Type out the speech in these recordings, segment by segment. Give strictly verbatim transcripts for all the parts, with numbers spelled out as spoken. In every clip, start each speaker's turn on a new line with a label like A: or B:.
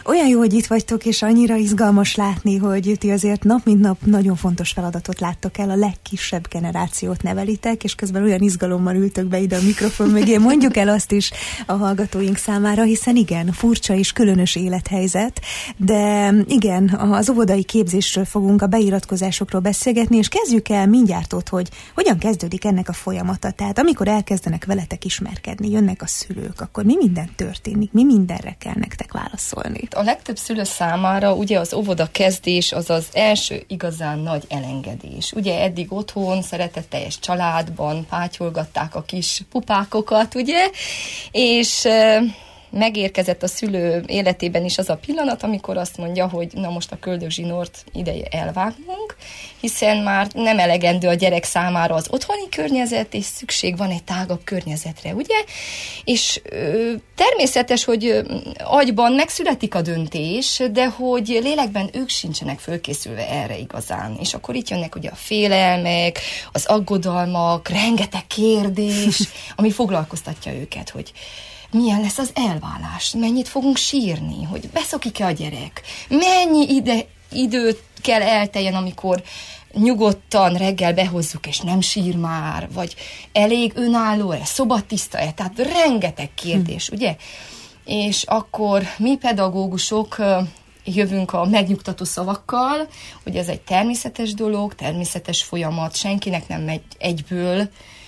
A: Olyan jó, hogy itt vagytok, és annyira izgalmas látni, hogy ti azért nap mint nap nagyon fontos feladatot láttok el, a legkisebb generációt nevelitek, és közben olyan izgalommal ültök be ide a mikrofon mögé. Mondjuk el azt is a hallgatóink számára, hiszen igen, furcsa és különös élethelyzet, de igen, az óvodai képzésről fogunk, a beiratkozásokról beszélgetni, és kezdjük el mindjárt ott, hogy hogyan kezdődik ennek a folyamata. Tehát amikor elkezdenek veletek ismerkedni, jönnek a szülők, akkor mi minden történik, mi mindenre kell nektek válaszolni?
B: A legtöbb szülő számára ugye az óvoda kezdés az az első igazán nagy elengedés. Ugye eddig otthon, szeretetteljes családban pátyolgatták a kis pupákokat, ugye? És megérkezett a szülő életében is az a pillanat, amikor azt mondja, hogy na most a köldögzsinort ideje elvágnunk, hiszen már nem elegendő a gyerek számára az otthoni környezet, és szükség van egy tágabb környezetre, ugye? És ö, természetes, hogy ö, agyban megszületik a döntés, de hogy lélekben ők sincsenek fölkészülve erre igazán. És akkor itt jönnek ugye a félelmek, az aggodalmak, rengeteg kérdés, ami foglalkoztatja őket, hogy milyen lesz az elválás, mennyit fogunk sírni, hogy beszokik-e a gyerek, mennyi ide, időt kell elteljen, amikor nyugodtan reggel behozzuk, és nem sír már, vagy elég önálló-e, szobatiszta-e, tehát rengeteg kérdés, hm. ugye? És akkor mi pedagógusok jövünk a megnyugtató szavakkal, hogy ez egy természetes dolog, természetes folyamat, senkinek nem megy egyből,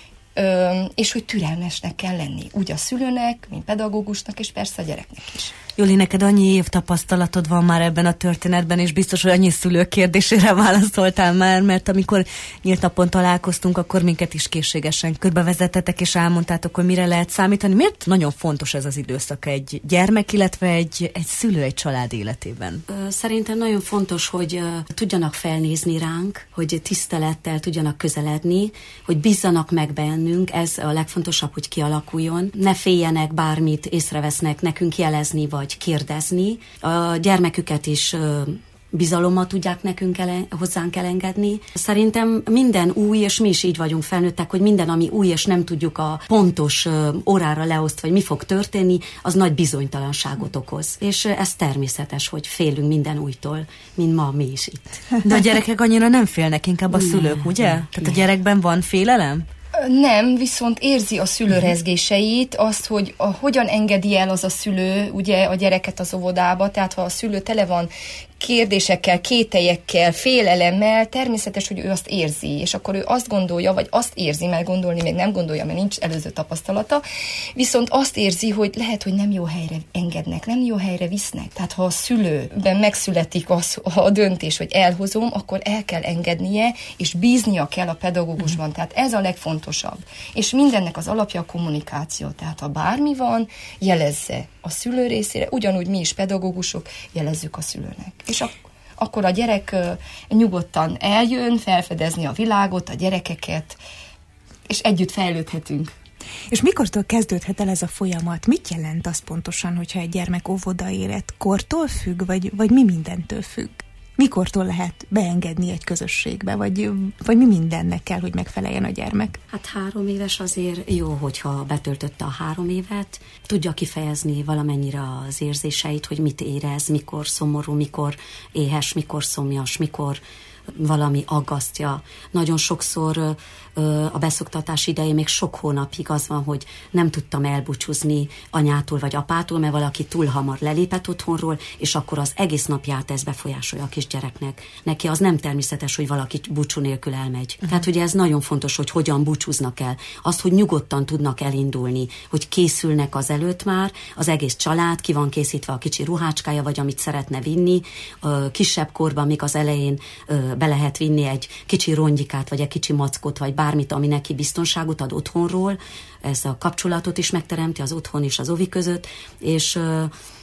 B: Ö, és hogy türelmesnek kell lenni, úgy a szülőnek, mint pedagógusnak, és persze a gyereknek is.
C: Juli, neked annyi év tapasztalatod van már ebben a történetben, és biztos, hogy annyi szülők kérdésére válaszoltál már, mert amikor nyílt napon találkoztunk, akkor minket is készségesen körbevezettetek, és elmondtátok, hogy mire lehet számítani. Miért nagyon fontos ez az időszak egy gyermek, illetve egy, egy szülő, egy család életében?
D: Szerintem nagyon fontos, hogy tudjanak felnézni ránk, hogy tisztelettel tudjanak közeledni, hogy bízzanak meg bennünk, ez a legfontosabb, hogy kialakuljon. Ne féljenek, bármit észrevesznek, nekünk jelezni, vagy kérdezni. A gyermeküket is bizalommal tudják nekünk ele, hozzánk elengedni. Szerintem minden új, és mi is így vagyunk felnőttek, hogy minden, ami új, és nem tudjuk a pontos órára leosztva, hogy mi fog történni, az nagy bizonytalanságot okoz. És ez természetes, hogy félünk minden újtól, mint ma mi is itt.
C: De a gyerekek annyira nem félnek, inkább a szülők, ugye? Nem, Tehát nem. A gyerekben van félelem?
B: Nem, viszont érzi a szülő rezgéseit, azt, hogy a, hogyan engedi el az a szülő ugye a gyereket az óvodába, tehát ha a szülő tele van kérdésekkel, kételyekkel, félelemmel, természetes, hogy ő azt érzi, és akkor ő azt gondolja, vagy azt érzi, mert gondolni még nem gondolja, mert nincs előző tapasztalata, viszont azt érzi, hogy lehet, hogy nem jó helyre engednek, nem jó helyre visznek. Tehát ha a szülőben megszületik az, a döntés, hogy elhozom, akkor el kell engednie, és bíznia kell a pedagógusban. Tehát ez a legfontosabb. És mindennek az alapja a kommunikáció. Tehát ha bármi van, jelezze a szülő részére, ugyanúgy mi is pedagógusok jelezzük a szülőnek. És ak- akkor a gyerek uh, nyugodtan eljön, felfedezni a világot, a gyerekeket, és együtt fejlődhetünk.
A: És mikortól kezdődhet el ez a folyamat? Mit jelent az pontosan, hogyha egy gyermek óvoda élet? Kortól függ, vagy, vagy mi mindentől függ? Mikortól lehet beengedni egy közösségbe, vagy, vagy mi mindennek kell, hogy megfeleljen a gyermek?
D: Hát három éves azért jó, hogyha betöltötte a három évet, tudja kifejezni valamennyire az érzéseit, hogy mit érez, mikor szomorú, mikor éhes, mikor szomjas, mikor valami aggasztja. Nagyon sokszor ö, a beszoktatás idején még sok hónapig az van, hogy nem tudtam elbúcsúzni anyától vagy apától, mert valaki túl hamar lelépett otthonról, és akkor az egész napját ez befolyásolja a kisgyereknek. Neki az nem természetes, hogy valaki búcsú nélkül elmegy. Uh-huh. Tehát ugye ez nagyon fontos, hogy hogyan búcsúznak el. Azt, hogy nyugodtan tudnak elindulni, hogy készülnek azelőtt már, az egész család, ki van készítve a kicsi ruhácskája, vagy amit szeretne vinni. Ö, kisebb korban, még az elején ö, be lehet vinni egy kicsi rongyikát, vagy egy kicsi mackot, vagy bármit, ami neki biztonságot ad otthonról. Ez a kapcsolatot is megteremti az otthon és az ovi között, és ö,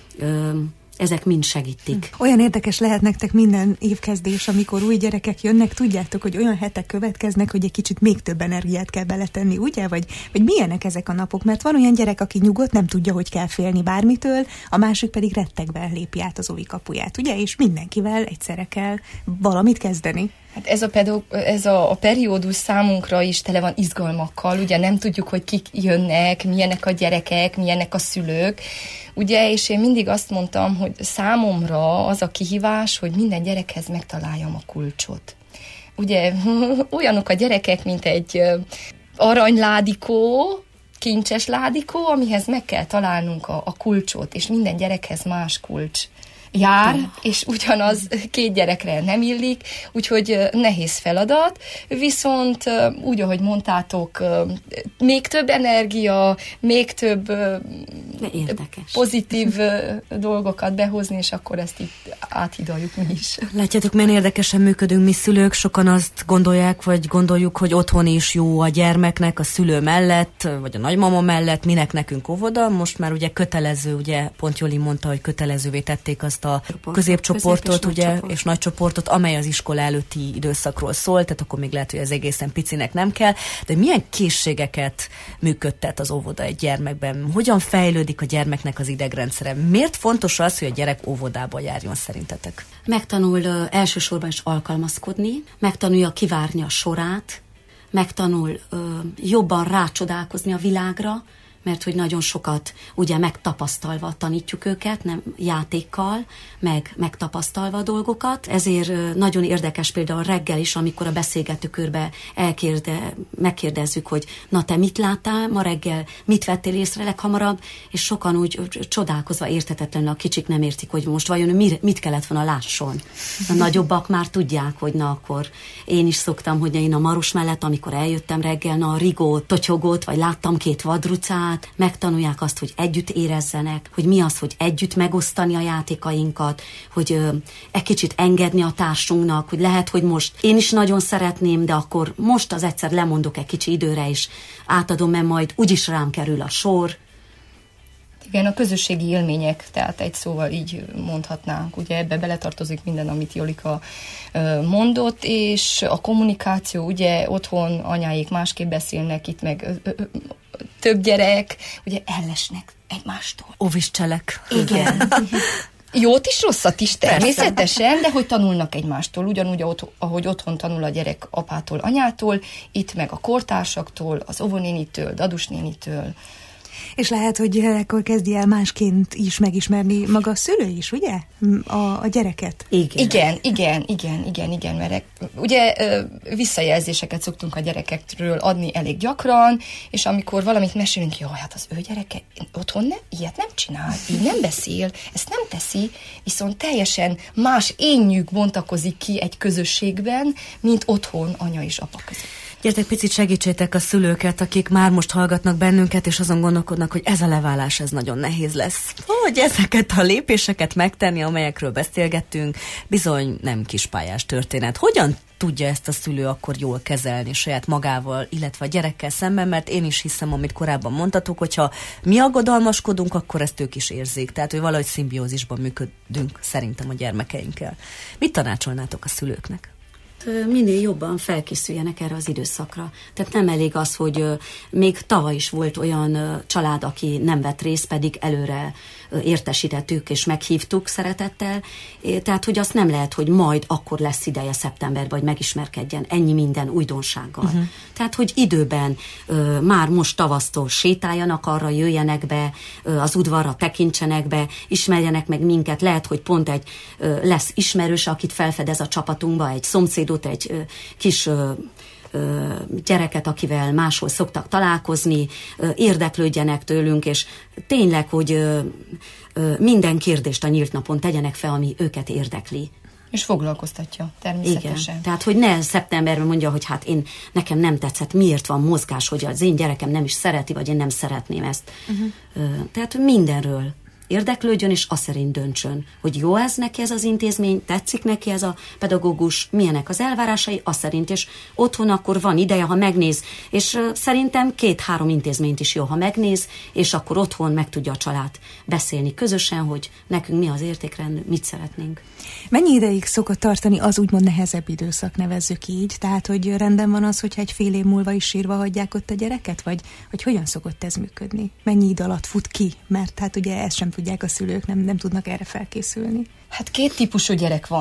D: ö, ezek mind segítik.
A: Olyan érdekes lehet nektek minden évkezdés, amikor új gyerekek jönnek, tudjátok, hogy olyan hetek következnek, hogy egy kicsit még több energiát kell beletenni, ugye? Vagy, vagy milyenek ezek a napok? Mert van olyan gyerek, aki nyugodt, nem tudja, hogy kell félni bármitől, a másik pedig rettegve lépi át az ovi kapuját, ugye? És mindenkivel egyszerre kell valamit kezdeni.
B: Hát ez, a, pedo, ez a, a periódus számunkra is tele van izgalmakkal, ugye nem tudjuk, hogy kik jönnek, milyenek a gyerekek, milyenek a szülők, ugye, és én mindig azt mondtam, hogy számomra az a kihívás, hogy minden gyerekhez megtaláljam a kulcsot. Ugye olyanok a gyerekek, mint egy aranyládikó, kincses ládikó, amihez meg kell találnunk a, a kulcsot, és minden gyerekhez más kulcs jár, és ugyanaz két gyerekre nem illik, úgyhogy nehéz feladat, viszont úgy, ahogy mondtátok, még több energia, még több
D: érdekes.
B: pozitív dolgokat behozni, és akkor ezt itt áthidaljuk mi is.
C: Látjátok, milyen érdekesen működünk mi szülők, sokan azt gondolják, vagy gondoljuk, hogy otthon is jó a gyermeknek, a szülő mellett, vagy a nagymama mellett, minek nekünk óvoda, most már ugye kötelező, ugye pont Joli mondta, hogy kötelezővé tették azt a Csoport, középcsoportot, közép és ugye, nagy és nagy csoportot, amely az iskola előtti időszakról szól, tehát akkor még lehet, hogy az egészen picinek nem kell, de milyen készségeket működtet az óvoda egy gyermekben? Hogyan fejlődik a gyermeknek az idegrendszere? Miért fontos az, hogy a gyerek óvodába járjon szerintetek?
D: Megtanul uh, elsősorban is alkalmazkodni, megtanulja kivárni a sorát, megtanul uh, jobban rácsodálkozni a világra, mert hogy nagyon sokat ugye megtapasztalva tanítjuk őket, nem játékkal, meg megtapasztalva a dolgokat. Ezért nagyon érdekes például reggel is, amikor a beszélgetőkörbe elkérde, megkérdezzük, hogy na te mit láttál ma reggel, mit vettél észre leghamarabb, és sokan úgy csodálkozva érthetetlenül a kicsik nem értik, hogy most vajon mit kellett volna lásson. A nagyobbak már tudják, hogy na akkor én is szoktam, hogy én a Marus mellett, amikor eljöttem reggel, na a rigót, totyogót, vagy láttam két vadrucát, megtanulják azt, hogy együtt érezzenek, hogy mi az, hogy együtt megosztani a játékainkat, hogy ö, egy kicsit engedni a társunknak, hogy lehet, hogy most én is nagyon szeretném, de akkor most az egyszer lemondok egy kicsi időre, és átadom, mert majd úgyis rám kerül a sor.
B: Igen, a közösségi élmények, tehát egy szóval így mondhatnánk, ugye ebbe beletartozik minden, amit Jolika mondott, és a kommunikáció, ugye otthon anyáik másképp beszélnek, itt meg ö, ö, több gyerek, ugye ellesnek egymástól.
C: Óviscselek.
B: Igen. Jót is, rosszat is természetesen, de hogy tanulnak egymástól, ugyanúgy, ahogy otthon tanul a gyerek apától, anyától, itt meg a kortársaktól, az óvónénitől, dadusnénitől.
A: És lehet, hogy akkor kezdi el másként is megismerni maga a szülő is, ugye? A, a gyereket.
B: Igen. Igen, igen, igen, igen, igen, mert ugye visszajelzéseket szoktunk a gyerekekről adni elég gyakran, és amikor valamit mesélünk, jaj, hát az ő gyereke otthon nem, ilyet nem csinál, így nem beszél, ezt nem teszi, viszont teljesen más énnyük bontakozik ki egy közösségben, mint otthon anya és apa között.
C: Gyertek, picit segítsétek a szülőket, akik már most hallgatnak bennünket, és azon gondolkodnak, hogy ez a leválás, ez nagyon nehéz lesz. Hogy ezeket a lépéseket megtenni, amelyekről beszélgettünk, bizony nem kispályás történet. Hogyan tudja ezt a szülő akkor jól kezelni saját magával, illetve a gyerekkel szemben, mert én is hiszem, amit korábban mondtatok, hogyha mi aggodalmaskodunk, akkor ezt ők is érzik. Tehát, hogy valahogy szimbiózisban működünk szerintem a gyermekeinkkel. Mit tanácsolnátok a szülőknek?
D: Minél jobban felkészüljenek erre az időszakra. Tehát nem elég az, hogy uh, még tavaly is volt olyan uh, család, aki nem vett részt, pedig előre uh, értesítettük és meghívtuk szeretettel. É, tehát, hogy azt nem lehet, hogy majd akkor lesz ideje szeptemberben, hogy megismerkedjen ennyi minden újdonsággal. Uh-huh. Tehát, hogy időben uh, már most tavasztól sétáljanak arra, jöjjenek be, uh, az udvarra tekintsenek be, ismerjenek meg minket. Lehet, hogy pont egy uh, lesz ismerős, akit felfedez a csapatunkba, egy szomszéd, egy ö, kis ö, ö, gyereket, akivel máshol szoktak találkozni, ö, érdeklődjenek tőlünk, és tényleg, hogy ö, ö, minden kérdést a nyílt napon tegyenek fel, ami őket érdekli.
B: És foglalkoztatja, természetesen.
D: Igen. Tehát, hogy ne szeptemberben mondja, hogy hát én, nekem nem tetszett, miért van mozgás, hogy az én gyerekem nem is szereti, vagy én nem szeretném ezt. Uh-huh. Ö, tehát mindenről érdeklődjön, és azt szerint döntsön, hogy jó ez neki ez az intézmény, tetszik neki ez a pedagógus, milyenek az elvárásai, azt szerint, és otthon akkor van ideje, ha megnéz, és uh, szerintem két-három intézményt is jó, ha megnéz, és akkor otthon meg tudja a család beszélni közösen, hogy nekünk mi az értékrend, mit szeretnénk.
A: Mennyi ideig szokott tartani az úgymond nehezebb időszak, nevezzük így? Tehát, hogy rendben van az, hogyha egy fél év múlva is sírva hagyják ott a gyereket, vagy hogy hogyan szokott ez működni? Mennyi idő alatt fut ki? Mert hát ugye ezt sem tudják a szülők, nem, nem tudnak erre felkészülni.
B: Hát két típusú gyerek van.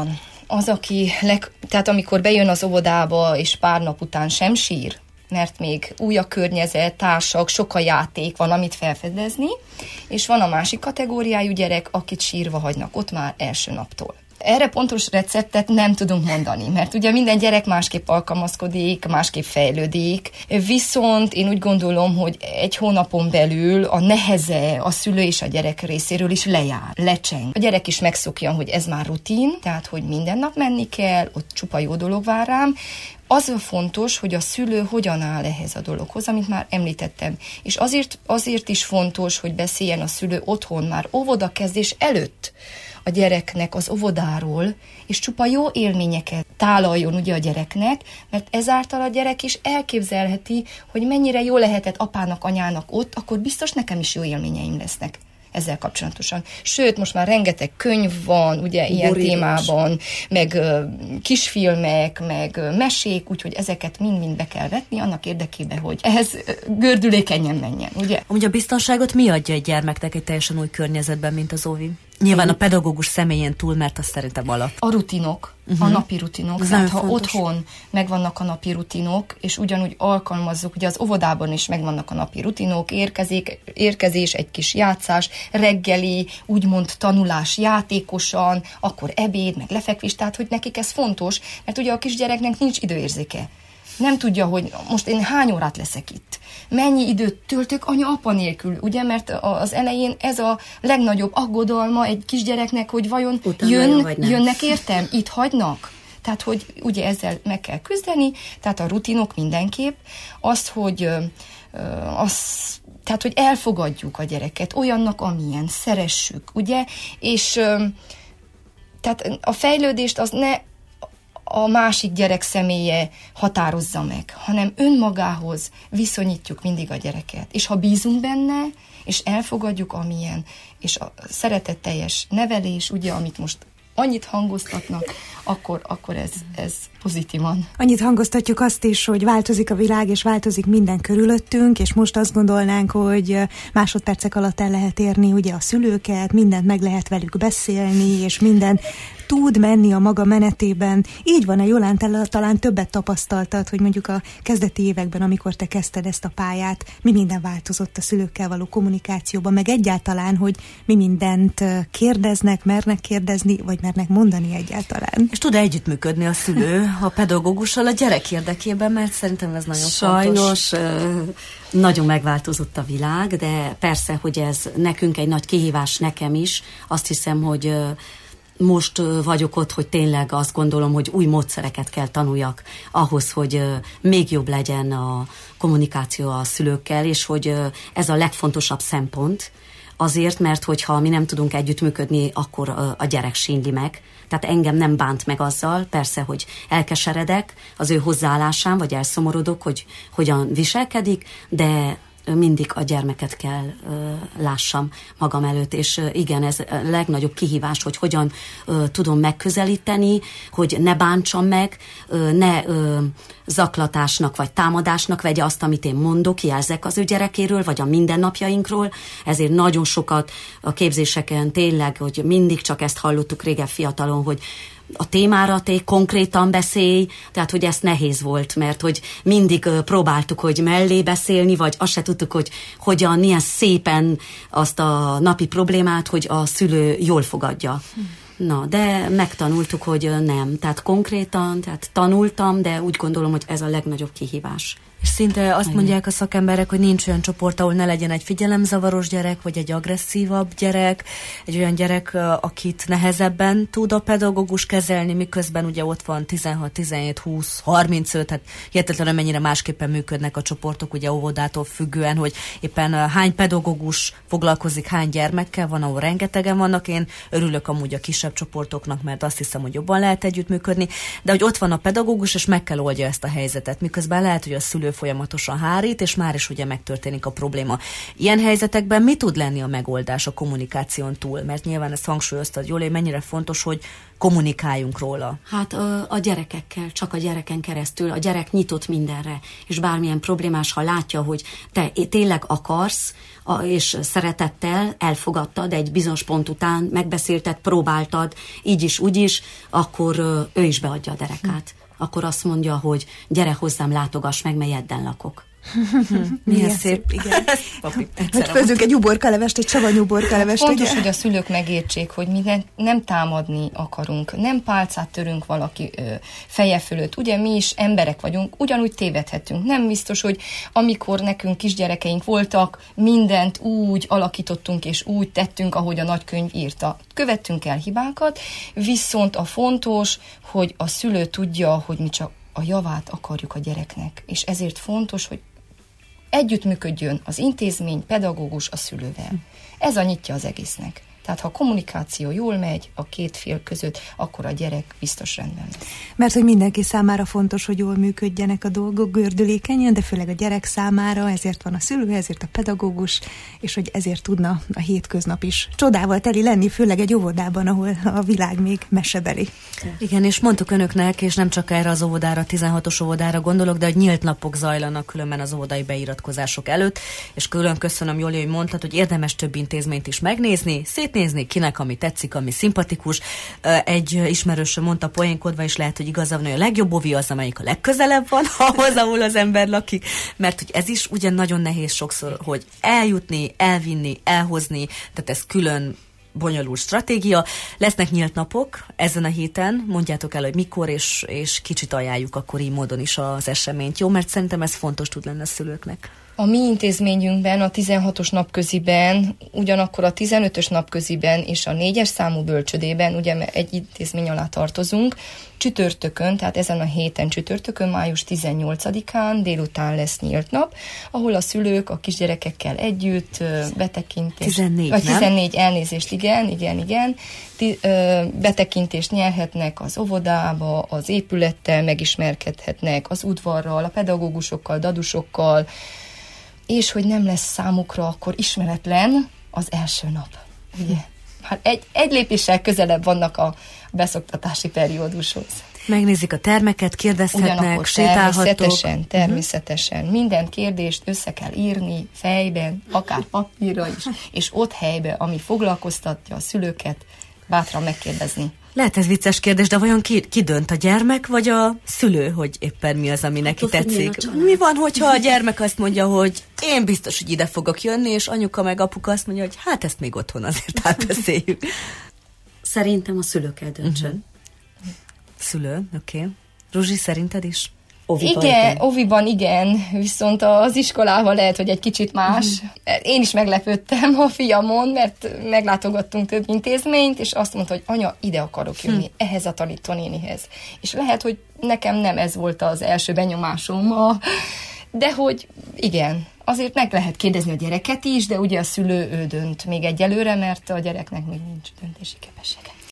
B: az, aki, leg, tehát amikor bejön az óvodába, és pár nap után sem sír, mert még új a környezet, társak, sok a játék, van, amit felfedezni, és van a másik kategóriájú gyerek, akit sírva hagynak ott már első naptól. Erre pontos receptet nem tudunk mondani, mert ugye minden gyerek másképp alkalmazkodik, másképp fejlődik, viszont én úgy gondolom, hogy egy hónapon belül a neheze a szülő és a gyerek részéről is lejár, lecseng. A gyerek is megszokja, hogy ez már rutin, tehát hogy minden nap menni kell, ott csupa jó dolog vár rám. Az a fontos, hogy a szülő hogyan áll ehhez a dologhoz, amit már említettem. És azért, azért is fontos, hogy beszéljen a szülő otthon már óvodakezdés előtt a gyereknek az óvodáról, és csupa jó élményeket tálaljon ugye a gyereknek, mert ezáltal a gyerek is elképzelheti, hogy mennyire jó lehetett apának, anyának ott, akkor biztos nekem is jó élményeim lesznek ezzel kapcsolatosan. Sőt, most már rengeteg könyv van, ugye, ilyen Borítás. témában, meg uh, kisfilmek, meg uh, mesék, úgyhogy ezeket mind-mind be kell vetni, annak érdekében, hogy ehhez uh, gördülékenyen menjen, ugye?
C: Amúgy a biztonságot mi adja egy gyermeknek egy teljesen új környezetben, mint az óvi? Nyilván a pedagógus személyén túl, mert azt szerintem alap.
B: A rutinok, uh-huh. a napi rutinok. Tehát ha fontos. Otthon megvannak a napi rutinok, és ugyanúgy alkalmazzuk, ugye az óvodában is megvannak a napi rutinok, érkezik, érkezés, egy kis játszás, reggeli, úgymond tanulás játékosan, akkor ebéd, meg lefekvés, tehát hogy nekik ez fontos, mert ugye a kisgyereknek nincs időérzéke. Nem tudja, hogy most én hány órát leszek itt. Mennyi időt töltök anya-apa nélkül, ugye, mert az elején ez a legnagyobb aggodalma egy kisgyereknek, hogy vajon jön, jönnek értem, itt hagynak. Tehát, hogy ugye ezzel meg kell küzdeni, tehát a rutinok mindenképp, az, hogy az, tehát, hogy elfogadjuk a gyereket olyannak, amilyen, szeressük, ugye, és tehát a fejlődést az ne a másik gyerek személye határozza meg, hanem önmagához viszonyítjuk mindig a gyereket. És ha bízunk benne, és elfogadjuk amilyen, és a szeretetteljes nevelés, ugye, amit most annyit hangoztatnak, akkor, akkor ez, ez pozitívan.
A: Annyit hangoztatjuk azt is, hogy változik a világ, és változik minden körülöttünk, és most azt gondolnánk, hogy másodpercek alatt el lehet érni ugye a szülőket, mindent meg lehet velük beszélni, és minden tud menni a maga menetében. Így van-e, Jolán, te talán többet tapasztaltad, hogy mondjuk a kezdeti években, amikor te kezdted ezt a pályát, mi minden változott a szülőkkel való kommunikációban, meg egyáltalán, hogy mi mindent kérdeznek, mernek kérdezni, vagy mernek mondani egyáltalán.
C: És tud együttműködni a szülő a pedagógussal a gyerek érdekében, mert szerintem ez nagyon
D: Sajnos,
C: fontos.
D: Sajnos nagyon megváltozott a világ, de persze, hogy ez nekünk egy nagy kihívás, nekem is. Azt hiszem, hogy most vagyok ott, hogy tényleg azt gondolom, hogy új módszereket kell tanuljak ahhoz, hogy még jobb legyen a kommunikáció a szülőkkel, és hogy ez a legfontosabb szempont, azért, mert hogyha mi nem tudunk együttműködni, akkor a gyerek sínyli meg. Tehát engem nem bánt meg azzal, persze, hogy elkeseredek az ő hozzáállásán, vagy elszomorodok, hogy hogyan viselkedik, de mindig a gyermeket kell ö, lássam magam előtt, és ö, igen, ez a legnagyobb kihívás, hogy hogyan ö, tudom megközelíteni, hogy ne bántsam meg, ö, ne ö, zaklatásnak vagy támadásnak vegye azt, amit én mondok, jelzek az ő gyerekéről, vagy a mindennapjainkról. Ezért nagyon sokat a képzéseken tényleg, hogy mindig csak ezt hallottuk régen fiatalon, hogy a témára te konkrétan beszélj, tehát hogy ez nehéz volt, mert hogy mindig uh, próbáltuk, hogy mellé beszélni, vagy azt se tudtuk, hogy hogyan, milyen szépen azt a napi problémát, hogy a szülő jól fogadja. Hm. Na, de megtanultuk, hogy uh, nem. Tehát konkrétan, tehát tanultam, de úgy gondolom, hogy ez a legnagyobb kihívás.
C: És szinte azt mondják a szakemberek, hogy nincs olyan csoport, ahol ne legyen egy figyelemzavaros gyerek, vagy egy agresszívabb gyerek, egy olyan gyerek, akit nehezebben tud a pedagógus kezelni, miközben ugye ott van tizenhat, tizenhét, húsz, harmincöt, tehát hihetetlenül mennyire másképpen működnek a csoportok, ugye óvodától függően, hogy éppen hány pedagógus foglalkozik hány gyermekkel, van, ahol rengetegen vannak. Én örülök amúgy a kisebb csoportoknak, mert azt hiszem, hogy jobban lehet együttműködni, de hogy ott van a pedagógus, és meg kell oldja ezt a helyzetet, miközben lehet, hogy a szülő szülő folyamatosan hárít, és már is ugye megtörténik a probléma. Ilyen helyzetekben mi tud lenni a megoldás a kommunikáción túl? Mert nyilván ezt hangsúlyoztad jól, hogy mennyire fontos, hogy kommunikáljunk róla.
D: Hát a, a gyerekekkel, csak a gyereken keresztül. A gyerek nyitott mindenre, és bármilyen problémás, ha látja, hogy te tényleg akarsz, a, és szeretettel elfogadtad egy bizonyos pont után, megbeszélted, próbáltad, így is, úgy is, akkor ő is beadja a derekát. Akkor azt mondja, hogy gyere hozzám, látogass meg, mely edden lakok.
A: Milyen szép, igen. Hogy főzzünk egy uborkalevest, egy savanyú uborkalevest.
B: Fontos,
A: ugye?
B: hogy a szülők megértsék, hogy mi nem, nem támadni akarunk, nem pálcát törünk valaki ö, feje fölött. Ugye mi is emberek vagyunk, ugyanúgy tévedhetünk. Nem biztos, hogy amikor nekünk kisgyerekeink voltak, mindent úgy alakítottunk és úgy tettünk, ahogy a nagykönyv írta. Követtünk el hibákat, viszont a fontos, hogy a szülő tudja, hogy mi csak a javát akarjuk a gyereknek. És ezért fontos, hogy együttműködjön az intézmény, pedagógus a szülővel. Ez a nyitja az egésznek. Tehát ha a kommunikáció jól megy a két fél között, akkor a gyerek biztos rendben lesz.
A: Mert hogy mindenki számára fontos, hogy jól működjenek a dolgok gördülékenyen, de főleg a gyerek számára, ezért van a szülő, ezért a pedagógus, és hogy ezért tudna a hétköznap is csodával teli lenni, főleg egy óvodában, ahol a világ még mesebeli.
C: Igen, és mondtuk önöknek, és nem csak erre az óvodára, tizenhatos óvodára gondolok, de hogy nyílt napok zajlanak különben az óvodai beiratkozások előtt, és külön köszönöm, Joli, hogy mondtad, hogy érdemes több intézményt is megnézni, szétnézni, kinek ami tetszik, ami szimpatikus. Egy ismerősöm mondta poénkodva, és lehet, hogy igaza van, hogy a legjobb ovi az, amelyik a legközelebb van ahhoz, ahol az ember lakik, mert hogy ez is ugye nagyon nehéz sokszor, hogy eljutni, elvinni, elhozni, tehát ez külön bonyolult stratégia. Lesznek nyílt napok ezen a héten, mondjátok el, hogy mikor, és, és kicsit ajánljuk akkor így módon is az eseményt, jó? Mert szerintem ez fontos tud lenni a szülőknek.
B: A mi intézményünkben, a tizenhatos napköziben, ugyanakkor a tizenötös napköziben és a négyes számú bölcsödében, ugye egy intézmény alá tartozunk, csütörtökön, tehát ezen a héten csütörtökön, május tizennyolcadikán délután lesz nyílt nap, ahol a szülők a kisgyerekekkel együtt betekintést...
C: tizennégy,
B: vagy
C: nem?
B: tizennégy, elnézést, igen, igen, igen. Ti, ö, betekintést nyerhetnek az óvodába, az épülettel megismerkedhetnek, az udvarral, a pedagógusokkal, dadusokkal, és hogy nem lesz számukra akkor ismeretlen az első nap. Ugye? Hát egy, egy lépéssel közelebb vannak a beszoktatási periódushoz.
C: Megnézik a termeket, kérdezhetnek,
B: ugyanakkor
C: sétálhattok.
B: természetesen, természetesen. Uh-huh. Minden kérdést össze kell írni fejben, akár papírra is, és ott helyben, ami foglalkoztatja a szülőket, bátran megkérdezni.
C: Lehet ez vicces kérdés, de vajon ki, ki dönt, a gyermek vagy a szülő, hogy éppen mi az, ami neki tetszik? Mi van, hogyha a gyermek azt mondja, hogy én biztos, hogy ide fogok jönni, és anyuka meg apuka azt mondja, hogy hát ezt még otthon azért átbeszéljük.
D: Szerintem a szülő kell döntsön.
C: Uh-huh. Szülő, oké. Okay. Ruzsi, szerinted is?
B: Oviban igen, igen, oviban igen, viszont az iskolával lehet, hogy egy kicsit más. Mm. Én is meglepődtem a fiamon, mert meglátogattunk több intézményt, és azt mondta, hogy anya, ide akarok jönni, hm. ehhez a tanítónénihez. És lehet, hogy nekem nem ez volt az első benyomásom, de hogy igen, azért meg lehet kérdezni a gyereket is, de ugye a szülő ő dönt még egyelőre, mert a gyereknek még nincs döntési képessége.